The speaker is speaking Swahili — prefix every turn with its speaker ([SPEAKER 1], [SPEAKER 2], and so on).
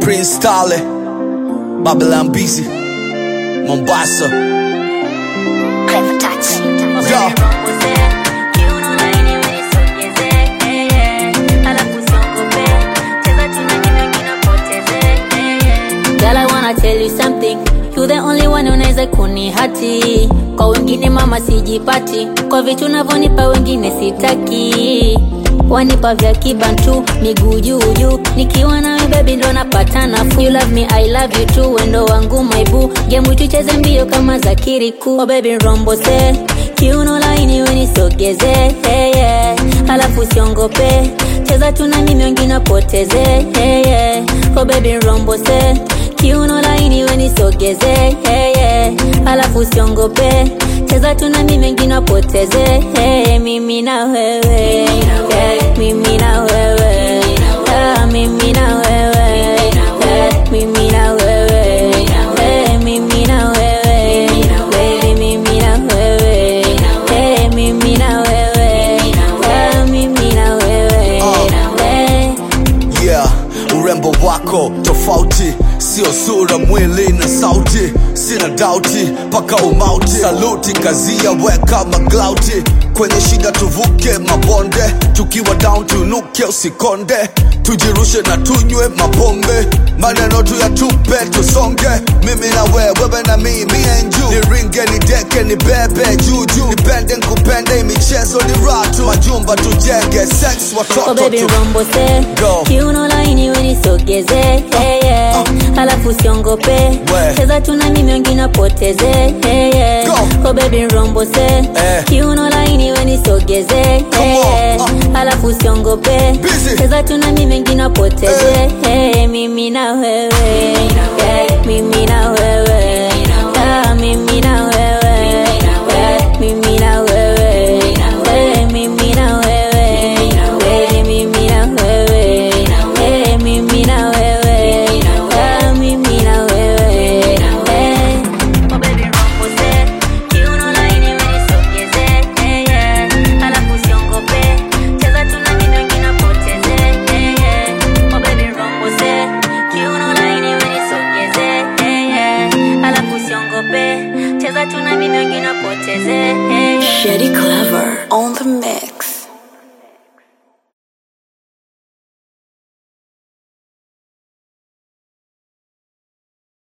[SPEAKER 1] Prince Tale, Babylon Busy, Mombasa.
[SPEAKER 2] Clever touch.
[SPEAKER 1] Yeah.
[SPEAKER 2] Girl, I wanna tell you something. You the only one unaweza kunihati. Kwa wengine mama sijipati. Kwa vitu unavyonipa wengine sitaki. Wanipa vya kibantu, miguu juu juu. Nikiwa nawe baby ndo napata nafuu. You love me, I love you too. Wendo wangu my boo. Game tucheze mbio kama za Kirikou. Oh baby rombo se, kiuno laini we nisogeze, hey, yeah. Halafu siongope, cheza tu na mimi wengine wapoteze, hey, yeah. Oh baby rombo se, kiuno laini we nisogeze, hey, yeah. Halafu siongope, cheza tu na mimi wengine wapoteze, hey, mimi na wewe, yeah. Mimi na wewe, yeah. Mimi na wewe, yeah. Mimi na wewe, yeah. Mimi na wewe, baby mimi na wewe, hey, mimi na wewe, yeah. Mimi na wewe,
[SPEAKER 1] Yeah, urembo wako tofauti, sio sura, mwili na sauti. Sina dauti, paka umauti. Saluti, kazia, weka maglauti. Kwenye shida tuvuke mabonde. Tukiwa down tunuke usikonde. Tujirushe na tunywe mapombe. Maneno tu ya tupe tusonge. Mimi na wewe na mimi and you. Niringe ni deke ni bebe juju. Nipende nkupende michezo ni ratu. Majumba tujenge, sex watoto.
[SPEAKER 2] oh baby rombo se,
[SPEAKER 1] Go.
[SPEAKER 2] kiuno laini we nisogeze, hey, yeah. Halafu siongope, cheza tu na mimi wengine wapoteze, hey, yeah.
[SPEAKER 1] Go.
[SPEAKER 2] Oh baby rombo se, kiuno laini we nisogeze, hey, yeah. Halafu siongope,
[SPEAKER 1] Busy.
[SPEAKER 2] cheza tu na mimi wengine wapoteze, hey, mimi na wewe, yeah. Mimi na wewe, yeah. Mimi na wewe, yeah. Mimi na wewe, yeah. Mimi na wewe, baby mimi na wewe, hey, mimi na wewe, yeah. Mimi na wewe, hey. Oh baby rombo se, kiuno laini we nisogeze, hey, yeah. Halafu siongope, cheza tu na mimi wengine wapoteze, hey, yeah. Oh baby rombo se, kiuno laini we nisogeze, hey, yeah. Halafu siongope, cheza tu na mimi wengine wapoteze, hey, yeah.
[SPEAKER 3] Shady Clever on the mix.